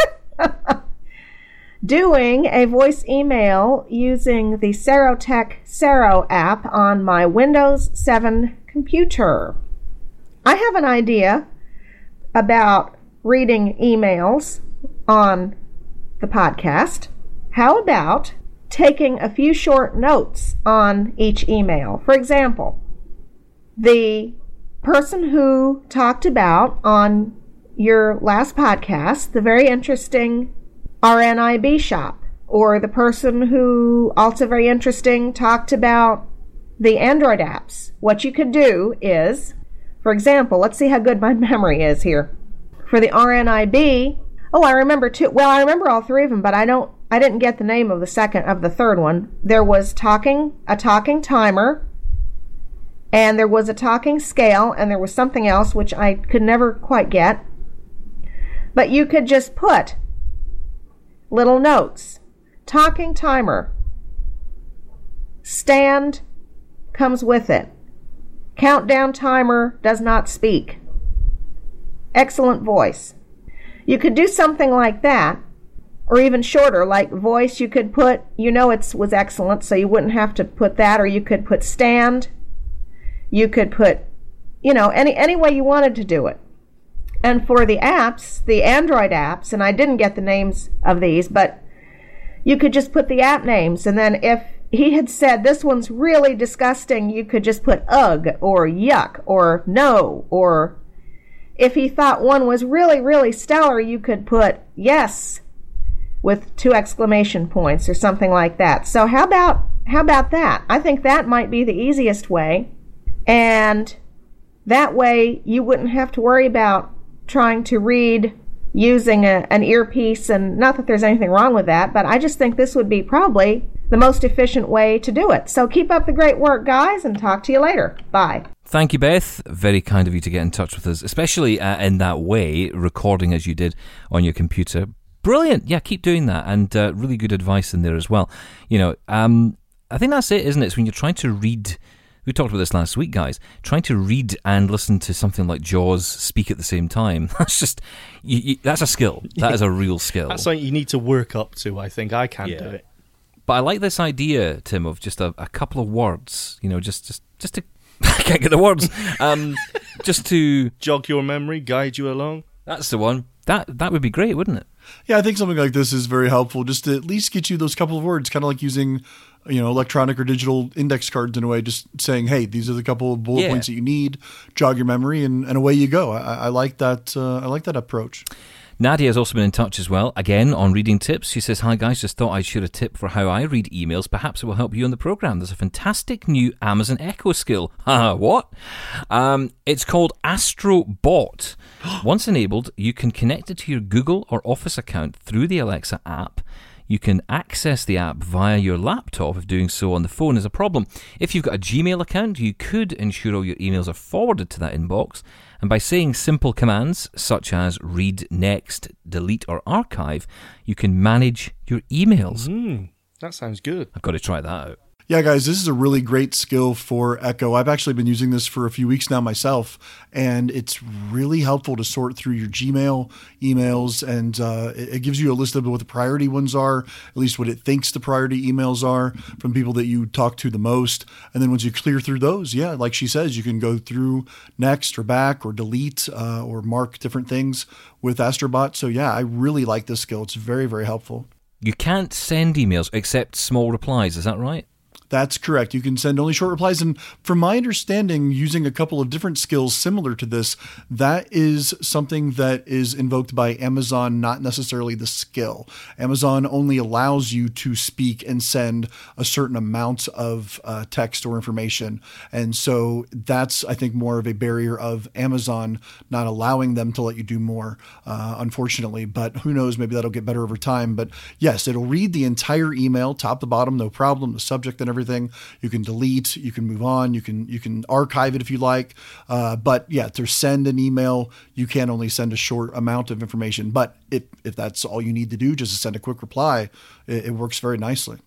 Doing a voice email using the Serotech Sero app on my Windows 7 computer. I have an idea about reading emails on the podcast. How about taking a few short notes on each email? For example, the person who talked about on your last podcast, the very interesting RNIB shop, or the person who, also very interesting, talked about the Android apps. What you could do is, for example, let's see how good my memory is here. For the RNIB, I remember two. Well, I remember all three of them, but I didn't get the name of the third one. There was a talking timer, and there was a talking scale, and there was something else which I could never quite get. But you could just put little notes. Talking timer. Stand comes with it. Countdown timer does not speak. Excellent voice. You could do something like that, or even shorter, like voice you could put, it was excellent, so you wouldn't have to put that, or you could put stand. You could put, any way you wanted to do it. And for the apps, the Android apps, and I didn't get the names of these, but you could just put the app names, and then if he had said this one's really disgusting, you could just put ugh, or yuck, or no, or if he thought one was really, really stellar, you could put yes with 2 exclamation points or something like that. So how about that? I think that might be the easiest way, and that way you wouldn't have to worry about trying to read using an earpiece, and not that there's anything wrong with that, but I just think this would be probably the most efficient way to do it. So keep up the great work, guys, and talk to you later. Bye. Thank you, Beth. Very kind of you to get in touch with us, especially in that way, recording as you did on your computer. Brilliant. Yeah, keep doing that, and really good advice in there as well. I think that's it, isn't it? It's when you're trying to read. We talked about this last week, guys. Trying to read and listen to something like Jaws speak at the same time. That's just, that's a skill. That is a real skill. That's something you need to work up to, I think. I can't do it. But I like this idea, Tim, of just a couple of words, just to... I can't get the words. Just to... Jog your memory, guide you along. That's the one. That would be great, wouldn't it? Yeah, I think something like this is very helpful, just to at least get you those couple of words, kind of like using, electronic or digital index cards in a way, just saying, hey, these are the couple of bullet points that you need, jog your memory, and away you go. I like that. I like that approach. Nadia has also been in touch as well, again, on reading tips. She says, hi guys, just thought I'd share a tip for how I read emails. Perhaps it will help you on the program. There's a fantastic new Amazon Echo skill. What? It's called AstroBot. Once enabled, you can connect it to your Google or Office account through the Alexa app. You can access the app via your laptop if doing so on the phone is a problem. If you've got a Gmail account, you could ensure all your emails are forwarded to that inbox. And by saying simple commands such as read, next, delete, or archive, you can manage your emails. That sounds good. I've got to try that out. Yeah, guys, this is a really great skill for Echo. I've actually been using this for a few weeks now myself, and it's really helpful to sort through your Gmail emails, and it gives you a list of what the priority ones are, at least what it thinks the priority emails are from people that you talk to the most. And then once you clear through those, like she says, you can go through next or back or delete or mark different things with AstroBot. So yeah, I really like this skill. It's very, very helpful. You can't send emails except small replies, is that right? That's correct. You can send only short replies. And from my understanding, using a couple of different skills similar to this, that is something that is invoked by Amazon, not necessarily the skill. Amazon only allows you to speak and send a certain amount of text or information. And so that's, I think, more of a barrier of Amazon not allowing them to let you do more, unfortunately. But who knows, maybe that'll get better over time. But yes, it'll read the entire email, top to bottom, no problem, the subject and everything. You can delete, you can move on, you can archive it if you like. But yeah, to send an email, you can only send a short amount of information. But if that's all you need to do, just to send a quick reply, it works very nicely.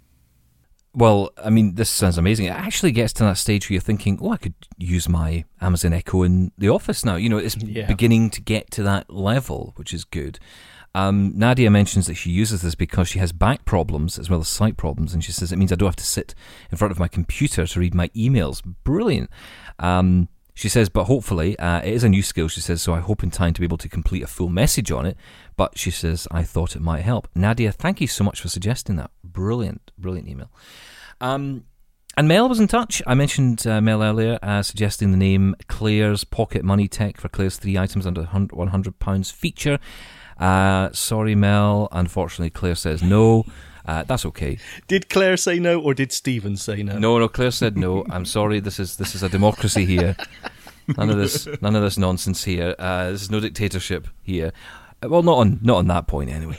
Well, I mean, this sounds amazing. It actually gets to that stage where you're thinking, I could use my Amazon Echo in the office now. It's beginning to get to that level, which is good. Nadia mentions that she uses this because she has back problems as well as sight problems, and she says it means I don't have to sit in front of my computer to read my emails. Brilliant. She says, but hopefully, it is a new skill, she says, so I hope in time to be able to complete a full message on it. But she says, I thought it might help. Nadia, thank you so much for suggesting that. Brilliant email. And Mel was in touch. I mentioned Mel earlier, suggesting the name Claire's Pocket Money Tech for Claire's 3 items under £100 feature. Sorry, Mel. Unfortunately, Claire says no. That's okay. Did Claire say no, or did Stephen say no? No, Claire said no. I'm sorry. This is a democracy here. None of this nonsense here. This is no dictatorship here. Well, not on that point anyway.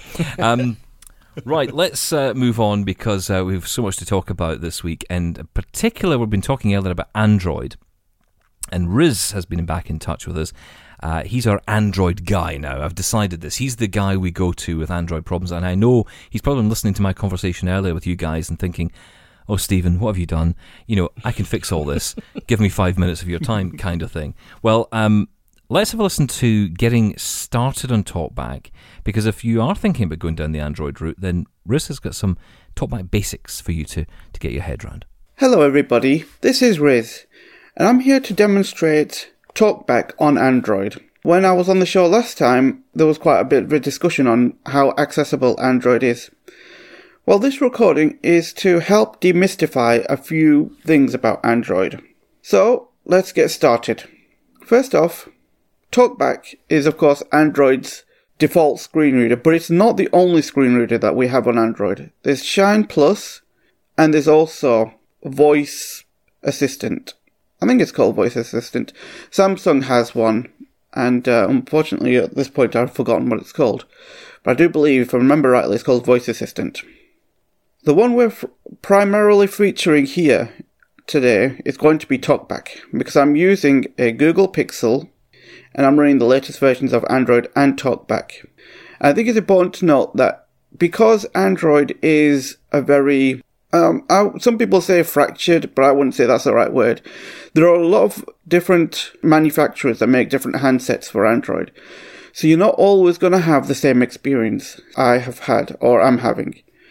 Right, let's move on because we have so much to talk about this week, and in particular, we've been talking earlier about Android, and Riz has been back in touch with us. He's our Android guy now. I've decided this. He's the guy we go to with Android problems. And I know he's probably listening to my conversation earlier with you guys and thinking, oh, Stephen, what have you done? I can fix all this. Give me 5 minutes of your time kind of thing. Well, let's have a listen to getting started on TalkBack, because if you are thinking about going down the Android route, then Riz has got some TalkBack basics for you to get your head around. Hello, everybody. This is Riz, and I'm here to demonstrate TalkBack on Android. When I was on the show last time, there was quite a bit of a discussion on how accessible Android is. Well, this recording is to help demystify a few things about Android. So, let's get started. First off, TalkBack is of course Android's default screen reader, but it's not the only screen reader that we have on Android. There's Shine Plus, and there's also Voice Assistant. I think it's called Voice Assistant. Samsung has one, and unfortunately at this point I've forgotten what it's called. But I do believe, if I remember rightly, it's called Voice Assistant. The one we're primarily featuring here today is going to be TalkBack, because I'm using a Google Pixel, and I'm running the latest versions of Android and TalkBack. And I think it's important to note that because Android is a very... some people say fractured, but I wouldn't say that's the right word. There are a lot of different manufacturers that make different handsets for Android. So you're not always going to have the same experience I have had or am having.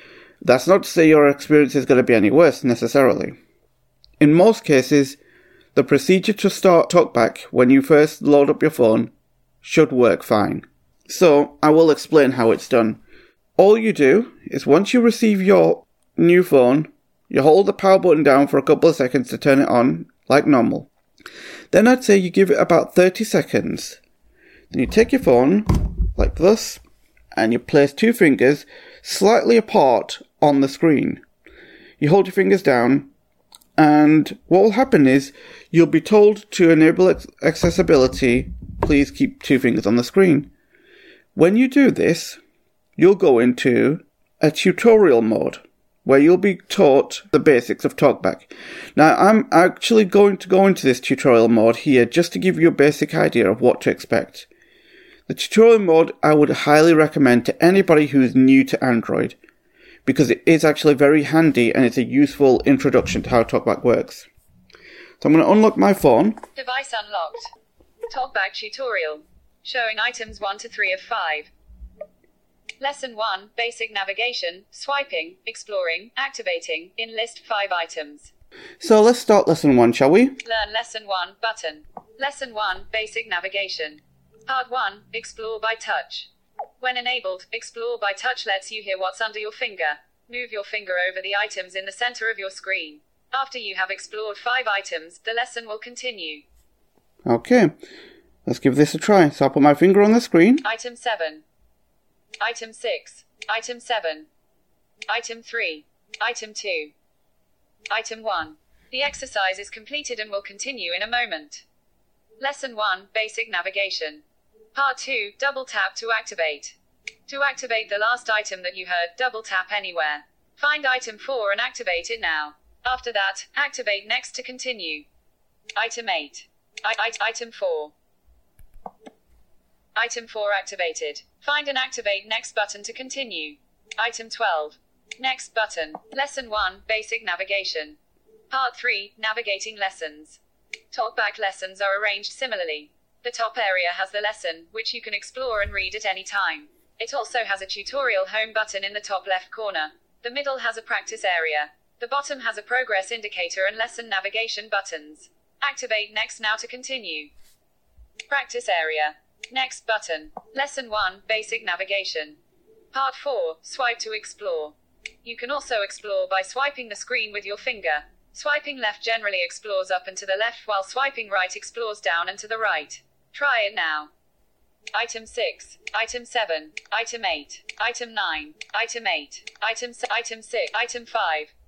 That's not to say your experience is going to be any worse necessarily. In most cases, the procedure to start TalkBack when you first load up your phone should work fine. So, I will explain how it's done. All you do is once you receive your new phone, you hold the power button down for a couple of seconds to turn it on, like normal. Then I'd say you give it about 30 seconds. Then you take your phone, like this, and you place 2 fingers slightly apart on the screen. You hold your fingers down, and what will happen is you'll be told to enable accessibility, please keep 2 fingers on the screen. When you do this, you'll go into a tutorial mode where you'll be taught the basics of TalkBack. Now, I'm actually going to go into this tutorial mode here just to give you a basic idea of what to expect. The tutorial mode I would highly recommend to anybody who's new to Android, because it is actually very handy and it's a useful introduction to how TalkBack works. So I'm going to unlock my phone. Device unlocked. TalkBack tutorial. Showing items 1 to 3 of 5. Lesson 1, Basic Navigation, Swiping, Exploring, Activating, in list 5 items. So let's start Lesson 1, shall we? Learn Lesson 1, button. Lesson 1, Basic Navigation. Part 1, Explore by Touch. When enabled, Explore by Touch lets you hear what's under your finger. Move your finger over the items in the center of your screen. After you have explored 5 items, the lesson will continue. Okay, let's give this a try. So I'll put my finger on the screen. Item 7. Item 6. Item 7. Item 3. Item 2. Item 1. The exercise is completed and will continue in a moment. Lesson 1, Basic Navigation. Part 2, Double tap to activate. To activate the last item that you heard, double tap anywhere. Find item 4 and activate it now. After that, activate next to continue. Item 8. Item 4. Item 4 activated. Find and activate next button to continue. Item 12. Next button. Lesson 1, Basic Navigation. Part 3, Navigating Lessons. TalkBack lessons are arranged similarly. The top area has the lesson, which you can explore and read at any time. It also has a tutorial home button in the top left corner. The middle has a practice area. The bottom has a progress indicator and lesson navigation buttons. Activate next now to continue. Practice area. Next button. Lesson 1, Basic Navigation. Part 4, Swipe to explore. You can also explore by swiping the screen with your finger. Swiping left generally explores up and to the left, while swiping right explores down and to the right. Try it now. Item 6, Item 7, Item 8, Item 9, Item 8, Item 6, Item 5.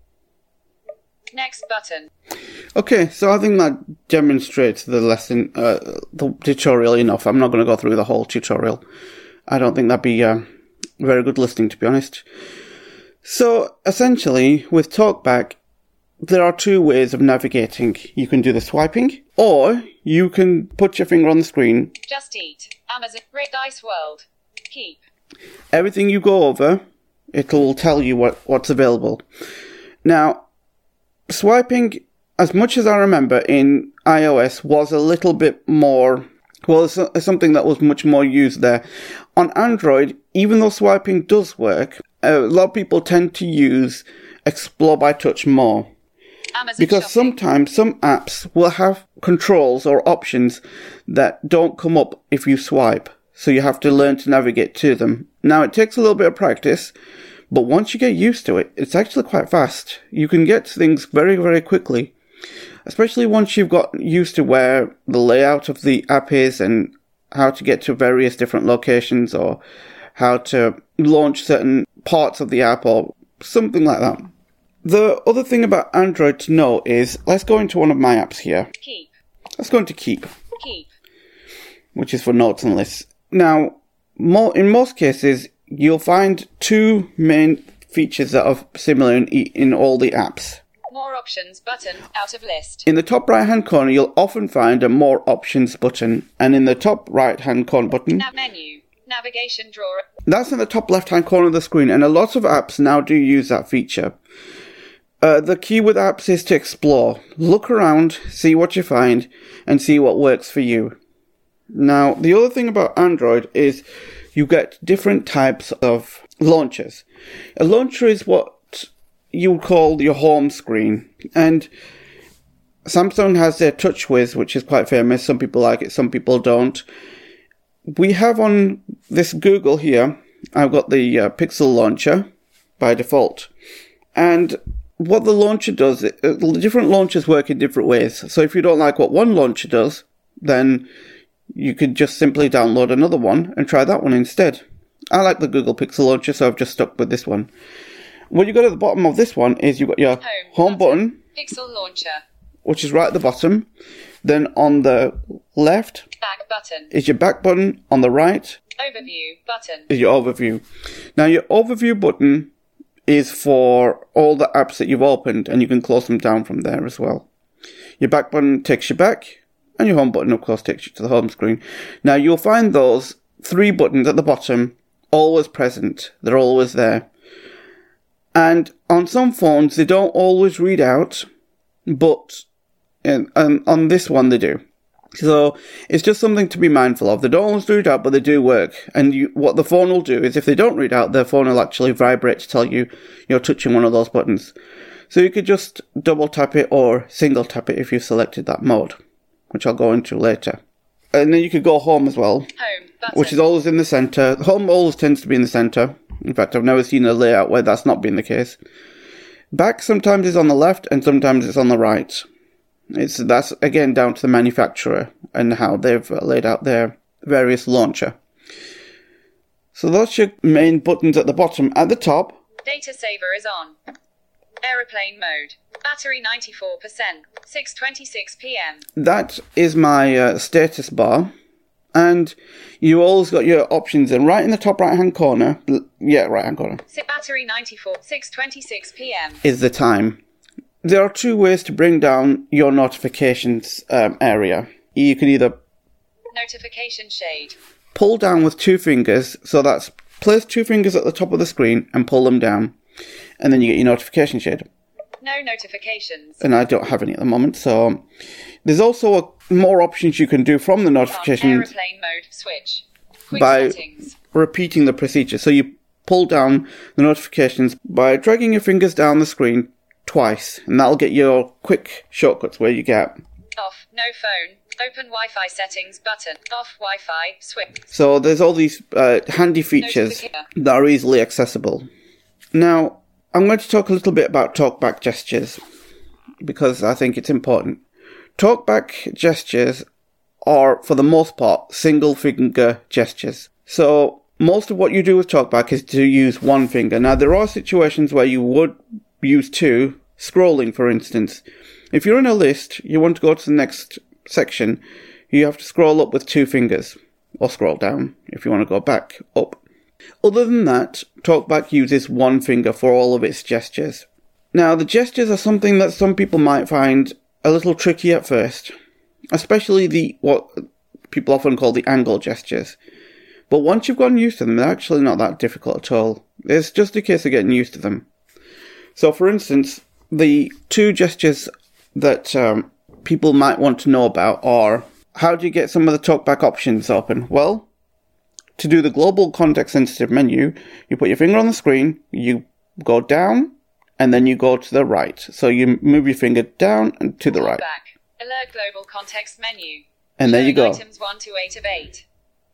Next button. Okay, so I think that demonstrates the lesson, the tutorial enough. I'm not going to go through the whole tutorial. I don't think that'd be very good listening, to be honest. So, essentially, with TalkBack, there are 2 ways of navigating. You can do the swiping, or you can put your finger on the screen. Just Eat, Amazon, Dice World, Keep. Everything you go over, it'll tell you what's available. Now, swiping, as much as I remember in iOS, was a little bit more, well, it's something that was much more used there. On Android, even though swiping does work, a lot of people tend to use Explore by Touch more. Amazon because shopping. sometimes some apps will have controls or options that don't come up if you swipe, so you have to learn to navigate to them. Now, it takes a little bit of practice, but once you get used to it, it's actually quite fast. You can get to things very, very quickly, especially once you've got used to where the layout of the app is and how to get to various different locations or how to launch certain parts of the app or something like that. The other thing about Android to know is, let's go into one of my apps here. Keep. Let's go into Keep. Keep. Which is for notes and lists. Now, in most cases, you'll find 2 main features that are similar in all the apps. More options button, out of list. In the top right-hand corner, you'll often find a More Options button. And in the top right-hand corner button... Menu. Navigation drawer. That's in the top left-hand corner of the screen, and a lot of apps now do use that feature. The key with apps is to explore. Look around, see what you find, and see what works for you. Now, the other thing about Android is you get different types of launchers. A launcher is what you would call your home screen. And Samsung has their TouchWiz, which is quite famous. Some people like it, some people don't. We have on this Google here, I've got the Pixel launcher by default. And what the launcher does, different launchers work in different ways. So if you don't like what one launcher does, then you could just simply download another one and try that one instead. I like the Google Pixel launcher, so I've just stuck with this one. What you got at the bottom of this one is you've got your home button, Pixel launcher, which is right at the bottom. Then on the left back button is your back button. On the right overview button is your overview. Now your overview button is for all the apps that you've opened, and you can close them down from there as well. Your back button takes you back, and your home button, of course, takes you to the home screen. Now you'll find those 3 buttons at the bottom always present. They're always there. And on some phones, they don't always read out, but on this one they do. So it's just something to be mindful of. They don't always read out, but they do work. And what the phone will do is if they don't read out, their phone will actually vibrate to tell you you're touching one of those buttons. So you could just double tap it or single tap it if you've selected that mode, which I'll go into later. And then you could go home as well, home button, which is always in the center. Home always tends to be in the center. In fact, I've never seen a layout where that's not been the case. Back sometimes is on the left and sometimes it's on the right. That's again down to the manufacturer and how they've laid out their various launcher. So that's your main buttons at the bottom. At the top, data saver is on. Aeroplane mode. Battery 94%. 6:26 p.m. That is my status bar. And you always got your options in right in the top right hand corner. Yeah, right hand corner. Battery 94. 6:26 p.m. is the time. There are 2 ways to bring down your notifications area. You can either notification shade, pull down with 2 fingers. So that's place 2 fingers at the top of the screen and pull them down. And then you get your notification shade. No notifications. And I don't have any at the moment. So there's also more options you can do from the notifications. Aeroplane mode switch. Quick by settings. Repeating the procedure. So you pull down the notifications by dragging your fingers down the screen twice. And that'll get your quick shortcuts where you get off, no phone, open Wi-Fi settings button, off Wi-Fi, switch. So there's all these handy features that are easily accessible. Now, I'm going to talk a little bit about talkback gestures because I think it's important. Talkback gestures are, for the most part, single finger gestures. So most of what you do with talkback is to use 1 finger. Now, there are situations where you would use 2, scrolling, for instance. If you're in a list, you want to go to the next section, you have to scroll up with 2 fingers, or scroll down if you want to go back up. Other than that, TalkBack uses 1 finger for all of its gestures. Now, the gestures are something that some people might find a little tricky at first, especially what people often call the angle gestures. But once you've gotten used to them, they're actually not that difficult at all. It's just a case of getting used to them. So, for instance, the 2 gestures that people might want to know about are, how do you get some of the TalkBack options open? Well, to do the global context sensitive menu, you put your finger on the screen, you go down, and then you go to the right. So you move your finger down and to the right. Back. Alert global context menu. And there you go. Items 1 to 8 of 8.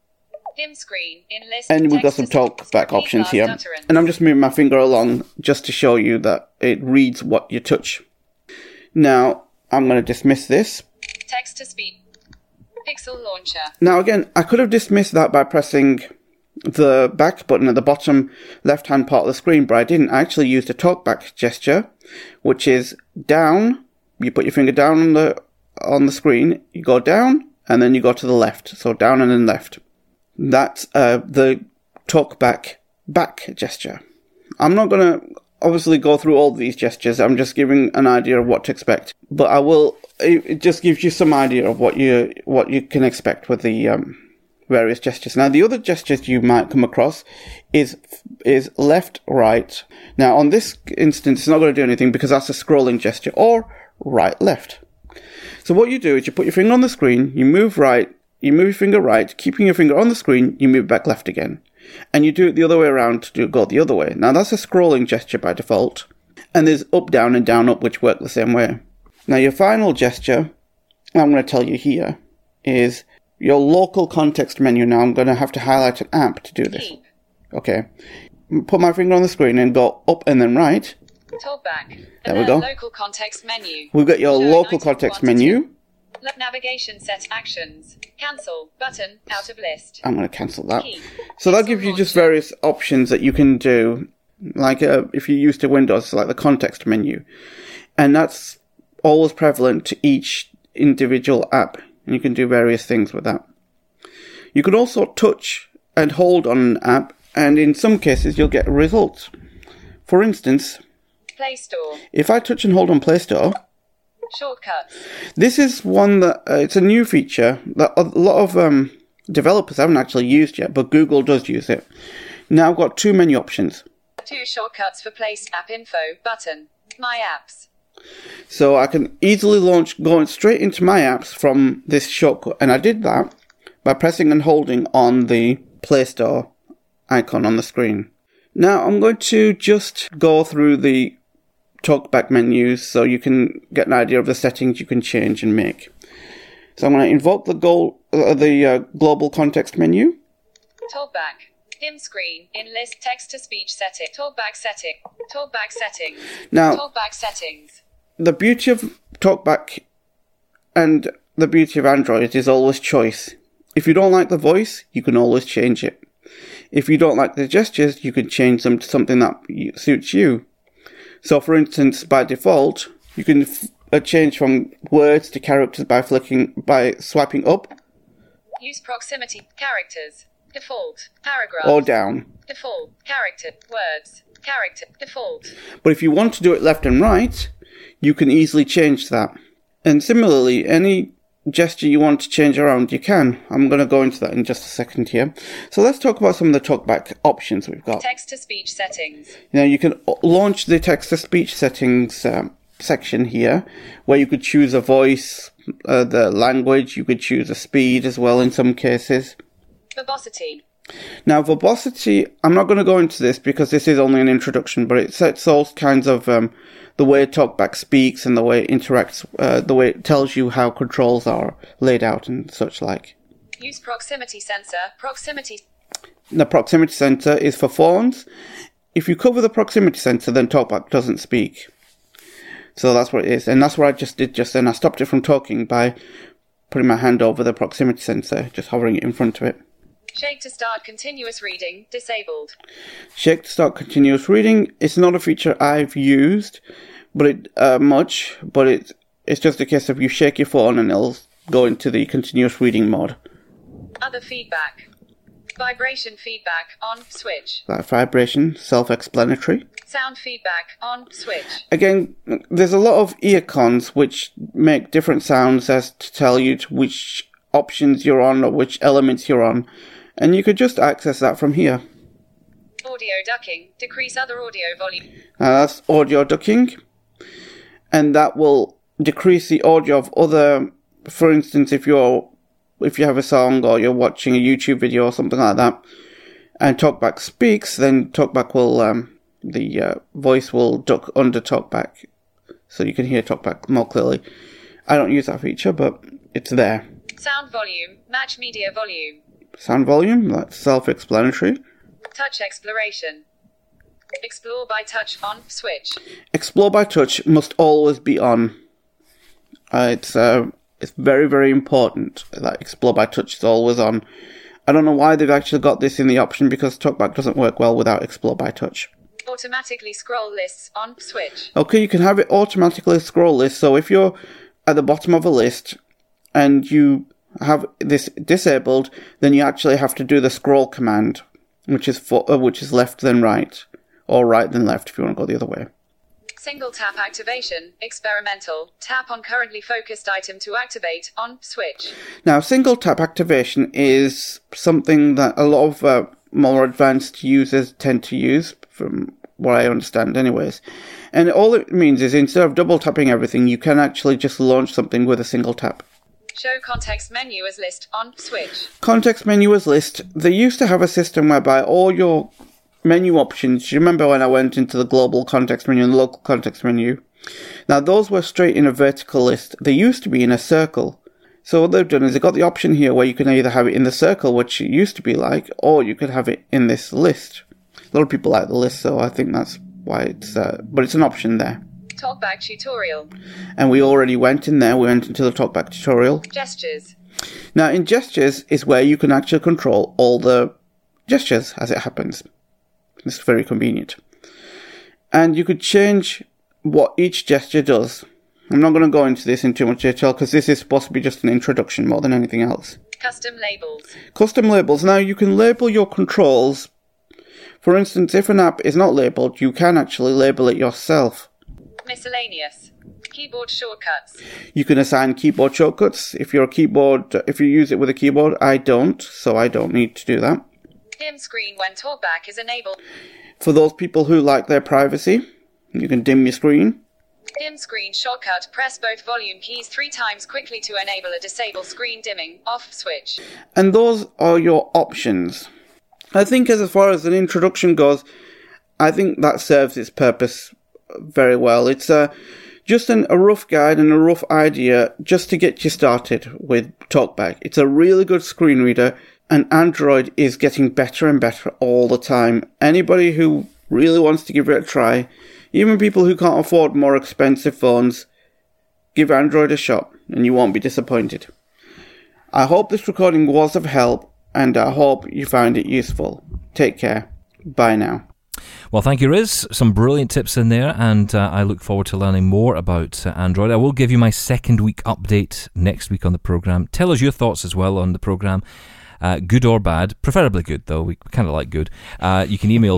Dim screen, in list, and we've got some TalkBack options here. And I'm just moving my finger along just to show you that it reads what you touch. Now, I'm going to dismiss this. Text to speech. Pixel launcher. Now again, I could have dismissed that by pressing the back button at the bottom left-hand part of the screen, but I didn't. I actually use the TalkBack gesture, which is down. You put your finger down on the screen, you go down, and then you go to the left. So down and then left. That's the TalkBack back gesture. I'm not going to obviously go through all these gestures. I'm just giving an idea of what to expect. But I will. It just gives you some idea of what you can expect with the various gestures. Now, the other gestures you might come across is left, right. Now, on this instance, it's not going to do anything because that's a scrolling gesture, or right, left. So what you do is you put your finger on the screen, you move right, you move your finger right, keeping your finger on the screen, you move back left again. And you do it the other way around to go the other way. Now, that's a scrolling gesture by default. And there's up, down, and down, up, which work the same way. Now, your final gesture, I'm going to tell you here, is your local context menu. Now, I'm going to have to highlight an app to do this. Keep. Okay. Put my finger on the screen and go up and then right. Talkback. There we go. Local context menu. We've got your Showing local item context quantity. menu. Navigation set actions. Cancel. Button. Out of list. I'm going to cancel that. Keep. So that gives you just various options that you can do. Like if you're used to Windows, like the context menu. And that's always prevalent to each individual app. And you can do various things with that. You can also touch and hold on an app. And in some cases, you'll get results. For instance, Play Store. if I touch and hold on Play Store, Shortcuts. this is one that it's a new feature that a lot of developers haven't actually used yet, but Google does use it. Now I've got two menu options. 2 shortcuts for Place App Info. Button. My Apps. So I can easily launch going straight into my apps from this shortcut. And I did that by pressing and holding on the Play Store icon on the screen. Now I'm going to just go through the talkback menus so you can get an idea of the settings you can change and make. So I'm going to invoke the global context menu. Talkback. Dim screen. In list text to speech setting. Talkback setting. Talkback settings. Now, Talkback settings. the beauty of talkback and the beauty of Android is always choice. If you don't like the voice, you can always change it. If you don't like the gestures, you can change them to something that suits you. So, for instance, by default, you can change from words to characters by swiping up Use proximity. Characters. Default. Paragraph. or down. Default. Character. Words. Character. Default. But if you want to do it left and right, you can easily change that. And similarly, any gesture you want to change around, you can. I'm going to go into that in just a second here. So let's talk about some of the talkback options we've got. Text-to-speech settings. Now you can launch the text-to-speech settings section here, where you could choose a voice, the language, you could choose a speed as well in some cases. Verbosity. Now verbosity, I'm not going to go into this because this is only an introduction, but it sets all kinds of the way TalkBack speaks and the way it interacts, the way it tells you how controls are laid out and such like. Use proximity sensor. Proximity. The proximity sensor is for phones. If you cover the proximity sensor, then TalkBack doesn't speak. So that's what it is. And that's what I just did just then. I stopped it from talking by putting my hand over the proximity sensor, just hovering it in front of it. Shake to start continuous reading. Disabled. Shake to start continuous reading. It's not a feature I've used, but it's just a case of you shake your phone and it'll go into the continuous reading mode. Other feedback. Vibration feedback on switch. That vibration, self-explanatory. Sound feedback on switch. Again, there's a lot of earcons which make different sounds as to tell you to which options you're on or which elements you're on. And you could just access that from here. Audio ducking. Decrease other audio volume. That's audio ducking. And that will decrease the audio of other, for instance, if you have a song or you're watching a YouTube video or something like that, and TalkBack speaks, then TalkBack will, the voice will duck under TalkBack, so you can hear TalkBack more clearly. I don't use that feature, but it's there. Sound volume. Match media volume. Sound volume, that's self-explanatory. Touch exploration. Explore by touch on switch. Explore by touch must always be on. It's very, very important that Explore by touch is always on. I don't know why they've actually got this in the option, because TalkBack doesn't work well without Explore by touch. Automatically scroll lists on switch. Okay, you can have it automatically scroll list. So if you're at the bottom of a list and you have this disabled, then you actually have to do the scroll command, which is left then right, or right then left if you want to go the other way. Single tap activation. Experimental. Tap on currently focused item to activate on switch. Now, single tap activation is something that a lot of more advanced users tend to use, from what I understand anyways. And all it means is instead of double tapping everything, you can actually just launch something with a single tap. Show context menu as list on switch. Context menu as list. They used to have a system whereby all your menu options. You remember when I went into the global context menu and the local context menu? Now, those were straight in a vertical list. They used to be in a circle. So what they've done is they've got the option here where you can either have it in the circle, which it used to be like, or you could have it in this list. A lot of people like the list, so I think that's why it's... but it's an option there. Talkback tutorial. And we already went in there. We went into the talkback tutorial. Gestures. Now, in gestures is where you can actually control all the gestures as it happens. It's very convenient. And you could change what each gesture does. I'm not going to go into this in too much detail because this is supposed to be just an introduction more than anything else. Custom labels. Custom labels. Now, you can label your controls. For instance, if an app is not labeled, you can actually label it yourself. Miscellaneous. Keyboard shortcuts. You can assign keyboard shortcuts. If you use it with a keyboard, I don't, so I don't need to do that. Dim screen when talkback is enabled. For those people who like their privacy, you can dim your screen. Dim screen shortcut. Press both volume keys 3 times quickly to enable a disable screen dimming off switch. And those are your options. I think as far as an introduction goes, I think that serves its purpose very well. It's just a rough guide and a rough idea just to get you started with TalkBack. It's a really good screen reader, and Android is getting better and better all the time. Anybody who really wants to give it a try, even people who can't afford more expensive phones, give Android a shot and you won't be disappointed. I hope this recording was of help, and I hope you found it useful. Take care. Bye now. Well, thank you, Riz. Some brilliant tips in there, and I look forward to learning more about Android. I will give you my second week update next week on the programme. Tell us your thoughts as well on the programme, good or bad, preferably good, though. We kind of like good. You can email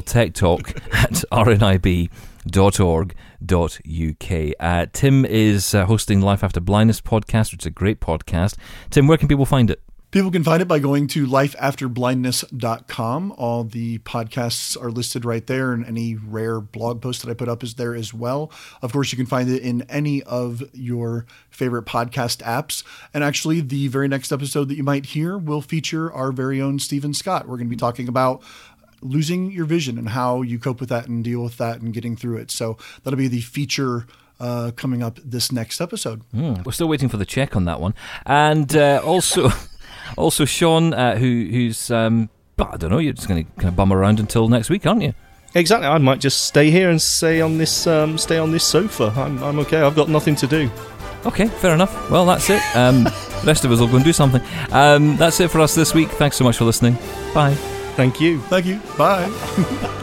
techtalk@rnib.org.uk. Tim is hosting Life After Blindness podcast, which is a great podcast. Tim, where can people find it? People can find it by going to lifeafterblindness.com. All the podcasts are listed right there, and any rare blog post that I put up is there as well. Of course, you can find it in any of your favorite podcast apps. And actually, the very next episode that you might hear will feature our very own Stephen Scott. We're going to be talking about losing your vision and how you cope with that and deal with that and getting through it. So that'll be the feature coming up this next episode. We're still waiting for the check on that one. And also... Also, Sean, who's, I don't know, you're just going to kind of bum around until next week, aren't you? Exactly. I might just stay here and stay on this sofa. I'm okay. I've got nothing to do. Okay, fair enough. Well, that's it. The rest of us will go and do something. That's it for us this week. Thanks so much for listening. Bye. Thank you. Thank you. Bye.